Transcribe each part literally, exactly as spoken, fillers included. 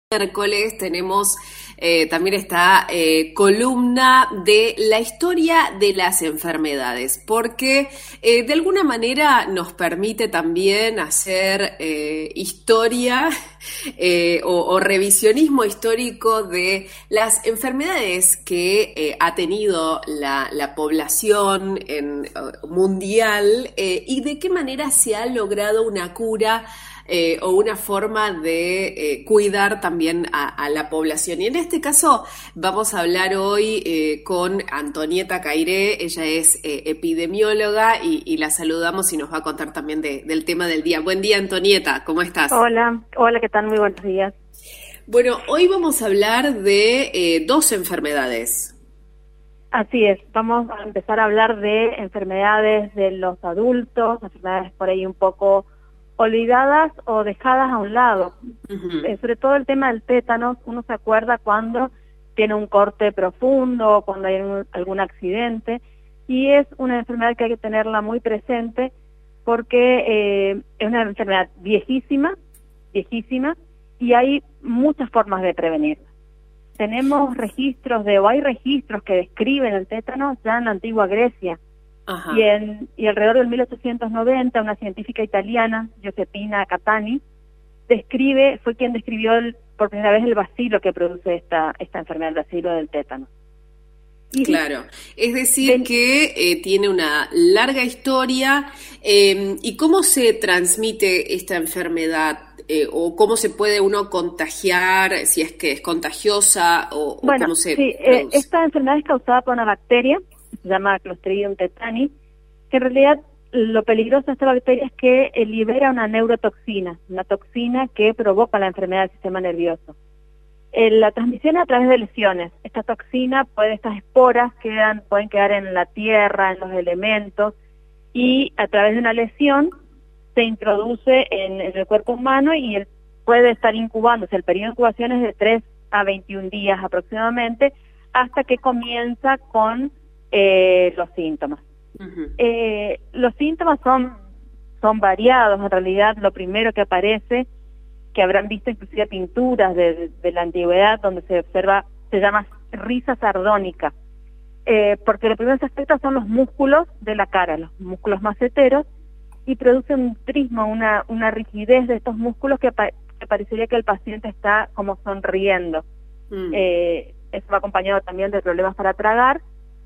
Miércoles tenemos eh, también esta eh, columna de la historia de las enfermedades, porque eh, de alguna manera nos permite también hacer eh, historia eh, o, o revisionismo histórico de las enfermedades que eh, ha tenido la, la población en, mundial eh, y de qué manera se ha logrado una cura Eh, o una forma de eh, cuidar también a, a la población. Y en este caso vamos a hablar hoy eh, con Antonieta Cairé. Ella es eh, epidemióloga y, y la saludamos y nos va a contar también de, del tema del día. Buen día, Antonieta, ¿cómo estás? Hola, hola, ¿qué tal? Muy buenos días. Bueno, hoy vamos a hablar de eh, dos enfermedades. Así es, vamos a empezar a hablar de enfermedades de los adultos, enfermedades por ahí un poco olvidadas o dejadas a un lado. Uh-huh. Eh, sobre todo el tema del tétanos, uno se acuerda cuando tiene un corte profundo, cuando hay un, algún accidente, y es una enfermedad que hay que tenerla muy presente porque eh, es una enfermedad viejísima, viejísima, y hay muchas formas de prevenirla. Tenemos registros de, o hay registros que describen el tétanos ya en la antigua Grecia. Ajá. Y, en, y alrededor del mil ochocientos noventa, una científica italiana, Giuseppina Catani, describe, fue quien describió el, por primera vez el bacilo que produce esta, esta enfermedad, el bacilo del tétano. Y claro, es decir de, que eh, tiene una larga historia. Eh, ¿Y cómo se transmite esta enfermedad? Eh, ¿O cómo se puede uno contagiar, si es que es contagiosa? O, bueno, o cómo se sí, eh, esta enfermedad es causada por una bacteria, se llama Clostridium tetani, que en realidad lo peligroso de esta bacteria es que eh, libera una neurotoxina, una toxina que provoca la enfermedad del sistema nervioso. Eh, la transmisión es a través de lesiones. Esta toxina, puede, estas esporas quedan, pueden quedar en la tierra, en los elementos, y a través de una lesión se introduce en, en el cuerpo humano y él puede estar incubándose. El periodo de incubación es de tres a veintiún días aproximadamente, hasta que comienza con Eh, los síntomas. Uh-huh. Eh, los síntomas son, son variados, en realidad lo primero que aparece, que habrán visto inclusive pinturas de, de, de la antigüedad donde se observa, se llama risa sardónica, eh, porque lo primero que se afecta son los músculos de la cara, los músculos maceteros, y produce un trismo, una, una rigidez de estos músculos que, pa- que parecería que el paciente está como sonriendo. Uh-huh. Eh, eso va acompañado también de problemas para tragar.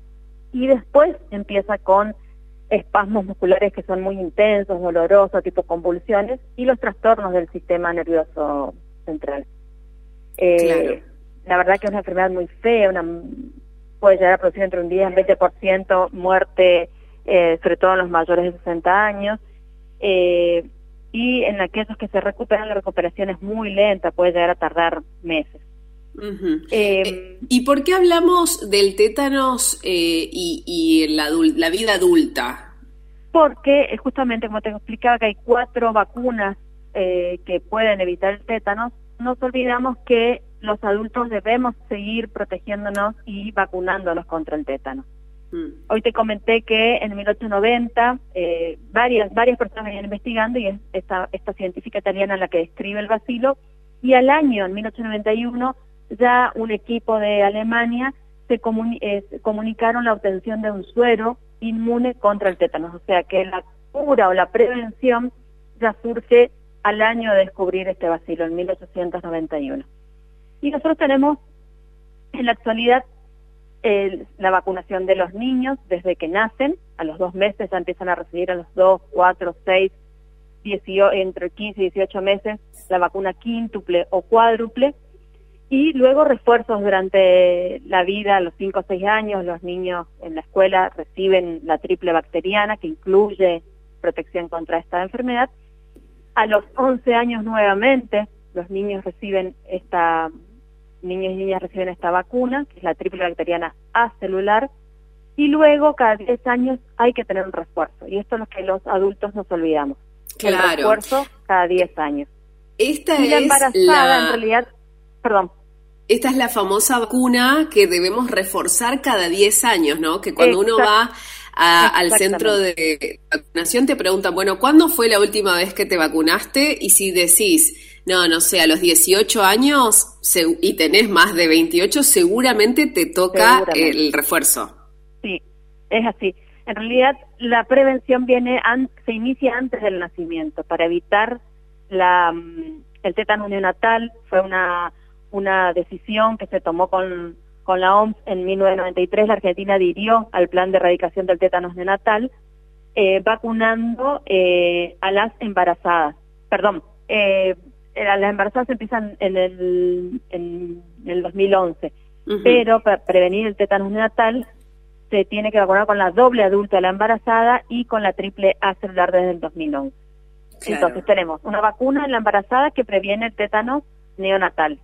Y después empieza con espasmos musculares que son muy intensos, dolorosos, tipo convulsiones, y los trastornos del sistema nervioso central. Eh, claro. La verdad que es una enfermedad muy fea, una, puede llegar a producir entre un diez y un veinte por ciento muerte, eh, sobre todo en los mayores de sesenta años, eh, y en aquellos que se recuperan, la recuperación es muy lenta, puede llegar a tardar meses. Uh-huh. Eh, ¿Y por qué hablamos del tétanos eh, y, y la, la vida adulta? Porque justamente, como te explicaba, que hay cuatro vacunas eh, que pueden evitar el tétanos. Nos olvidamos que los adultos debemos seguir protegiéndonos y vacunándonos contra el tétano. Uh-huh. Hoy te comenté que en mil ochocientos noventa eh, varias varias personas venían investigando, y es esta, esta científica italiana la que describe el bacilo, y al año, en mil ochocientos noventa y uno, ya un equipo de Alemania se comuni- eh, comunicaron la obtención de un suero inmune contra el tétanos, o sea que la cura o la prevención ya surge al año de descubrir este bacilo, en mil ochocientos noventa y uno. Y nosotros tenemos en la actualidad eh, la vacunación de los niños desde que nacen, a los dos meses ya empiezan a recibir, a los dos, cuatro, seis, dieciocho, entre quince y dieciocho meses, la vacuna quíntuple o cuádruple. Y luego refuerzos durante la vida, a los cinco o seis años, los niños en la escuela reciben la triple bacteriana, que incluye protección contra esta enfermedad. A los once años nuevamente, los niños reciben esta, niños y niñas reciben esta vacuna, que es la triple bacteriana acelular, y luego cada diez años hay que tener un refuerzo, y esto es lo que los adultos nos olvidamos. Claro. El refuerzo cada diez años. Esta y la embarazada, es la... en realidad, perdón. Esta es la famosa vacuna que debemos reforzar cada diez años, ¿no? Que cuando Exacto. uno va a, al centro de vacunación te preguntan, bueno, ¿cuándo fue la última vez que te vacunaste? Y si decís No, no sé, a los dieciocho años se, y tenés más de veintiocho, seguramente te toca el refuerzo. Sí, es así. En realidad, la prevención viene an, se inicia antes del nacimiento para evitar la, el tétano neonatal. Fue una, una decisión que se tomó con, con la O M S en mil novecientos noventa y tres. La Argentina adhirió al plan de erradicación del tétano neonatal, eh, vacunando eh, a las embarazadas. Perdón, eh, las embarazadas empiezan en el, en el dos mil once, uh-huh. Pero para prevenir el tétano neonatal se tiene que vacunar con la doble adulta de la embarazada y con la triple A celular desde el dos mil once. Claro. Entonces tenemos una vacuna en la embarazada que previene el tétano neonatal.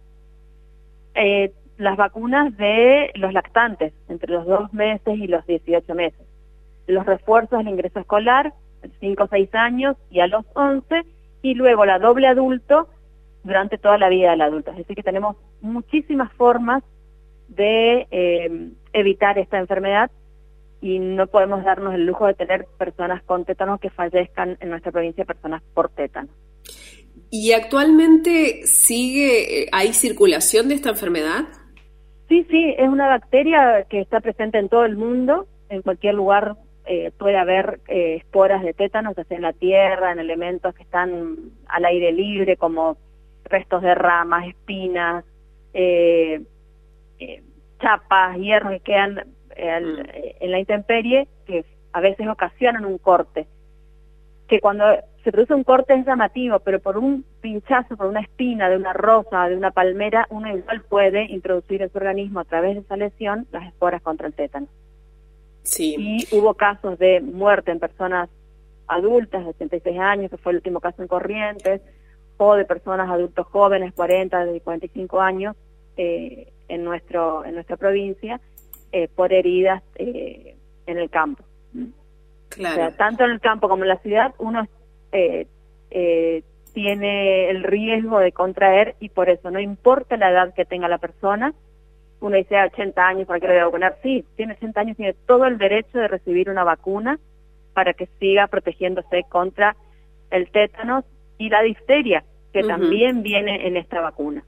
Eh, las vacunas de los lactantes, entre los dos meses y los dieciocho meses. Los refuerzos al ingreso escolar, cinco o seis años y a los once, y luego la doble adulto durante toda la vida del adulto. Es decir, que tenemos muchísimas formas de eh, evitar esta enfermedad y no podemos darnos el lujo de tener personas con tétano que fallezcan en nuestra provincia, personas por tétano. ¿Y actualmente sigue, hay circulación de esta enfermedad? Sí, sí, es una bacteria que está presente en todo el mundo, en cualquier lugar eh, puede haber eh, esporas de tétanos, ya sea en la tierra, en elementos que están al aire libre, como restos de ramas, espinas, eh, eh, chapas, hierros que quedan eh, al, eh, en la intemperie, que a veces ocasionan un corte. Que cuando se produce un corte es llamativo, pero por un pinchazo, por una espina de una rosa, de una palmera, uno igual puede introducir en su organismo a través de esa lesión las esporas contra el tétano. Sí. Y hubo casos de muerte en personas adultas de ochenta y seis años, que fue el último caso en Corrientes, o de personas adultos jóvenes, cuarenta, de cuarenta y cinco años, eh, en nuestro en nuestra provincia, eh, por heridas eh, en el campo. Claro. O sea, tanto en el campo como en la ciudad, uno eh, eh, tiene el riesgo de contraer, y por eso no importa la edad que tenga la persona. Uno dice ochenta años, ¿para qué lo voy a vacunar? Sí, tiene ochenta años, tiene todo el derecho de recibir una vacuna para que siga protegiéndose contra el tétanos y la difteria, que uh-huh. también viene en esta vacuna.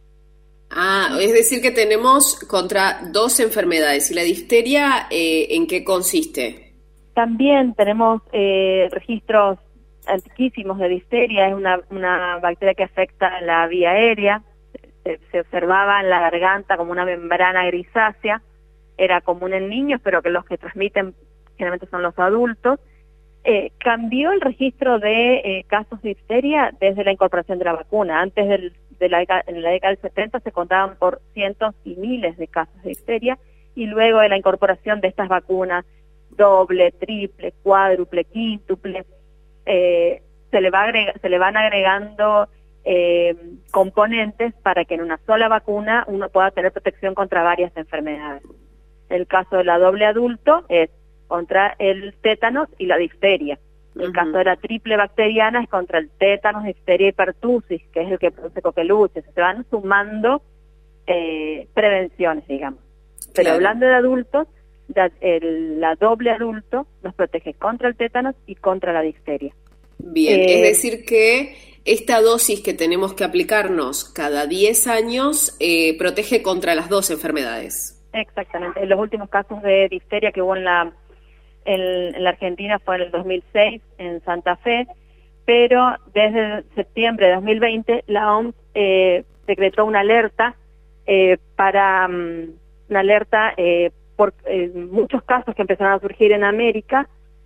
Ah, es decir que tenemos contra dos enfermedades. ¿Y la difteria eh, en qué consiste? También tenemos eh, registros antiquísimos de difteria. Es una, una bacteria que afecta la vía aérea. Se, se observaba en la garganta como una membrana grisácea. Era común en niños, pero que los que transmiten generalmente son los adultos. Eh, cambió el registro de eh, casos de difteria desde la incorporación de la vacuna. Antes del, de la, en la década del setenta se contaban por cientos y miles de casos de difteria, y luego de la incorporación de estas vacunas doble, triple, cuádruple, quíntuple, eh, se le va agrega, se le van agregando eh, componentes para que en una sola vacuna uno pueda tener protección contra varias enfermedades. El caso de la doble adulto es contra el tétanos y la difteria. El uh-huh. caso de la triple bacteriana es contra el tétanos, difteria y pertussis, que es el que produce coqueluches. Se van sumando eh, prevenciones, digamos. Pero claro. Hablando de adultos, la, el, la doble adulto nos protege contra el tétanos y contra la difteria. Bien, eh, es decir que esta dosis que tenemos que aplicarnos cada diez años eh, protege contra las dos enfermedades. Exactamente. En los últimos casos de difteria que hubo en la En, en la Argentina fue en el dos mil seis, en Santa Fe, pero desde septiembre de dos mil veinte la O M S eh, decretó una alerta eh, para um, una alerta eh, por eh, muchos casos que empezaron a surgir en América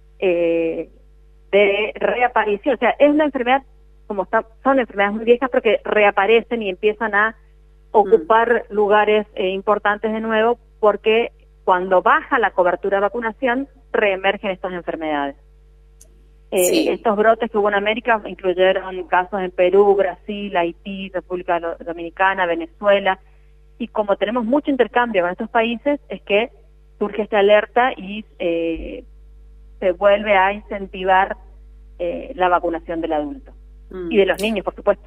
eh, de reaparición. O sea, es una enfermedad, como está, son enfermedades muy viejas, pero que reaparecen y empiezan a ocupar mm. lugares eh, importantes de nuevo, porque cuando baja la cobertura de vacunación, reemergen estas enfermedades. Eh, sí. Estos brotes que hubo en América incluyeron casos en Perú, Brasil, Haití, República Dominicana, Venezuela, y como tenemos mucho intercambio con estos países, es que surge esta alerta y eh, se vuelve a incentivar eh, la vacunación del adulto mm. y de los niños, por supuesto.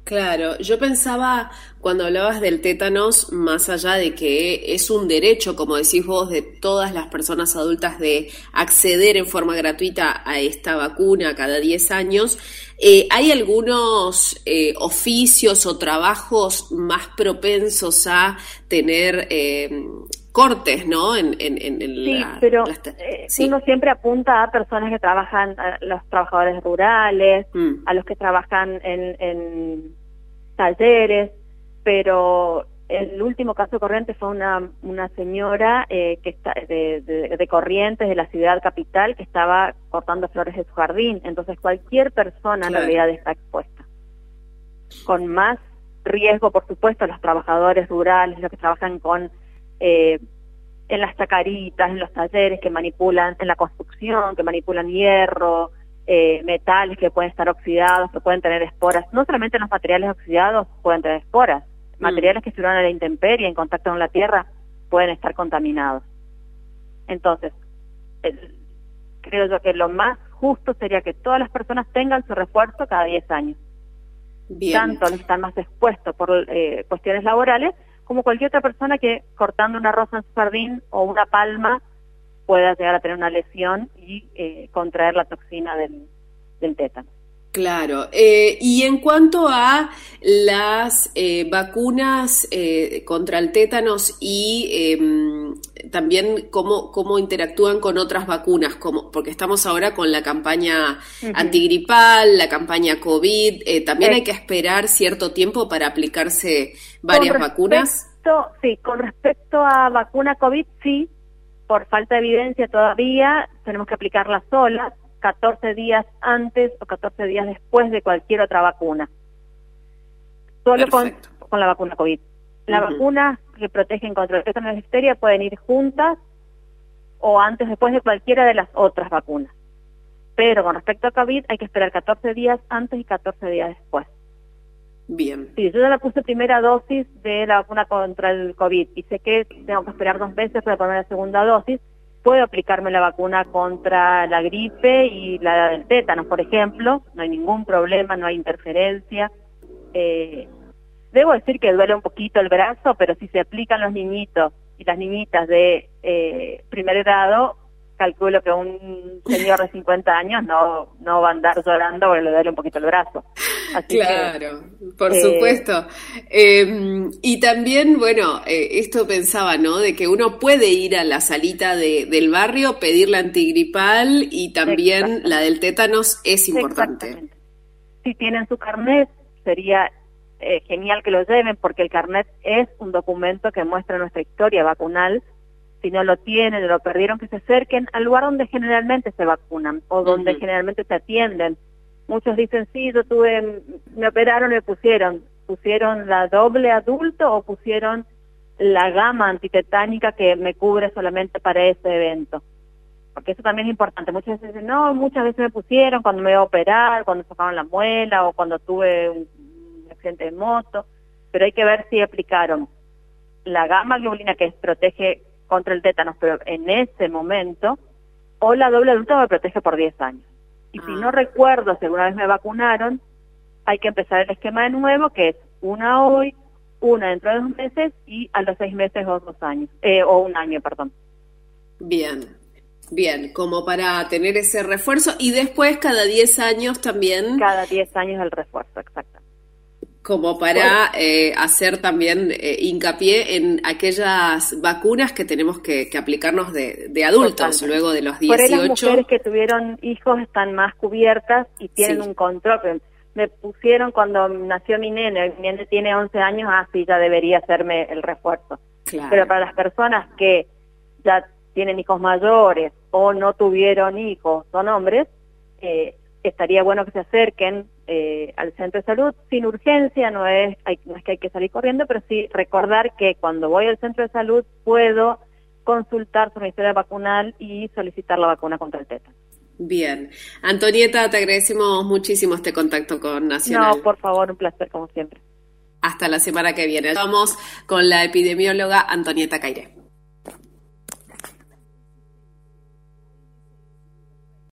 Claro, yo pensaba cuando hablabas del tétanos, más allá de que es un derecho, como decís vos, de todas las personas adultas de acceder en forma gratuita a esta vacuna cada diez años, eh, ¿hay algunos eh, oficios o trabajos más propensos a tener eh, cortes, ¿no? En, en, en, en sí, la, pero la, eh, sí. uno siempre apunta a personas que trabajan, a los trabajadores rurales, mm. a los que trabajan en, en talleres, pero el último caso corriente fue una una señora eh, que está de, de, de Corrientes, de la ciudad capital, que estaba cortando flores de su jardín. Entonces cualquier persona claro. en realidad está expuesta. Con más riesgo, por supuesto, los trabajadores rurales, los que trabajan con eh, en las chacaritas, en los talleres que manipulan, en la construcción, que manipulan hierro, eh, metales que pueden estar oxidados, que pueden tener esporas. No solamente los materiales oxidados pueden tener esporas, mm. materiales que estuvieron a la intemperie, en contacto con la tierra, pueden estar contaminados. Entonces, el, creo yo que lo más justo sería que todas las personas tengan su refuerzo cada diez años. Bien. Tanto los que están más expuestos por eh, cuestiones laborales, como cualquier otra persona que cortando una rosa en su jardín o una palma pueda llegar a tener una lesión y eh, contraer la toxina del, del tétano. Claro. Eh, y en cuanto a las eh, vacunas eh, contra el tétanos y eh, también cómo, cómo interactúan con otras vacunas, como, porque estamos ahora con la campaña uh-huh. antigripal, la campaña COVID, eh, ¿también eh, hay que esperar cierto tiempo para aplicarse varias con vacunas? Respecto, sí, con respecto a vacuna COVID, sí, por falta de evidencia todavía tenemos que aplicarla sola, catorce días antes o catorce días después de cualquier otra vacuna. Solo con, con la vacuna COVID. Las uh-huh. vacunas que protegen contra el tétano y la difteria pueden ir juntas o antes después de cualquiera de las otras vacunas. Pero con respecto a COVID hay que esperar catorce días antes y catorce días después. Bien. Sí, yo ya la puse primera dosis de la vacuna contra el COVID y sé que tengo que esperar dos meses para poner la segunda dosis. Puedo aplicarme la vacuna contra la gripe y la del tétano, por ejemplo. No hay ningún problema, no hay interferencia. Eh, debo decir que duele un poquito el brazo, pero si se aplican los niñitos y las niñitas de eh, primer grado, calculo que un señor de cincuenta años no no va a andar llorando porque le duele un poquito el brazo. Así claro, que, por eh, supuesto. Eh, y también, bueno, eh, esto pensaba, ¿no? De que uno puede ir a la salita de, del barrio, pedir la antigripal y también la del tétanos es importante. Si tienen su carnet, sería eh, genial que lo lleven porque el carnet es un documento que muestra nuestra historia vacunal. Si no lo tienen o lo perdieron, que se acerquen al lugar donde generalmente se vacunan o donde uh-huh. generalmente se atienden. Muchos dicen, sí, yo tuve, me operaron y me pusieron. ¿Pusieron la doble adulto o pusieron la gama antitetánica que me cubre solamente para ese evento? Porque eso también es importante. Muchas veces dicen, no, muchas veces me pusieron cuando me iba a operar, cuando sacaron la muela o cuando tuve un, un accidente de moto. Pero hay que ver si aplicaron la gama globulina que protege contra el tétanos, pero en ese momento, o la doble adulta me protege por diez años. Y ah. si no recuerdo si alguna vez me vacunaron, hay que empezar el esquema de nuevo, que es una hoy, una dentro de dos meses y a los seis meses o dos años, eh, o un año, perdón. Bien, bien, como para tener ese refuerzo y después cada diez años también. Cada diez años el refuerzo, exacto. Como para eh, hacer también eh, hincapié en aquellas vacunas que tenemos que, que aplicarnos de, de adultos. Totalmente. Luego de los dieciocho. Por ahí las mujeres que tuvieron hijos están más cubiertas y tienen sí. un control. Me pusieron cuando nació mi nene, mi nene tiene once años, así ya debería hacerme el refuerzo. Claro. Pero para las personas que ya tienen hijos mayores o no tuvieron hijos, son hombres, eh, estaría bueno que se acerquen eh, al centro de salud sin urgencia, no es, hay, no es que hay que salir corriendo, pero sí recordar que cuando voy al centro de salud puedo consultar sobre mi historia vacunal y solicitar la vacuna contra el tétano. Bien. Antonieta, te agradecemos muchísimo este contacto con Nacional. No, por favor, un placer como siempre. Hasta la semana que viene. Vamos con la epidemióloga Antonieta Cairé.